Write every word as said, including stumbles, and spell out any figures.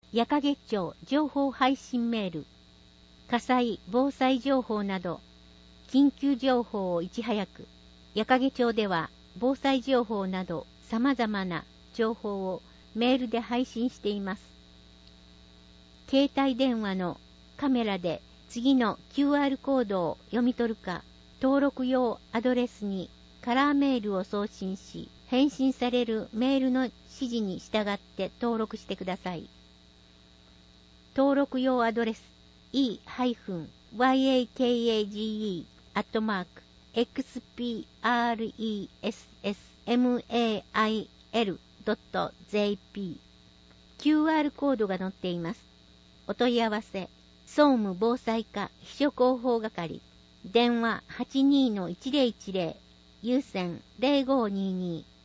夜影町情報配信メール、火災、防災情報など、緊急情報をいち早く、夜影町では防災情報など様々な情報をメールで配信しています。携帯電話のカメラで次の キューアール コードを読み取るか、登録用アドレスにカラーメールを送信し、返信されるメールの指示に従って登録してください。登録用アドレス イーワイエーケーエージーイー アットマーク エックスピーアールイーエスエスメール ドット ジェーピー キューアール コードが載っています。お問い合わせ総務防災課秘書広報係、電話 はちにーのいちぜろいちぜろ、有線ゼロごにーにー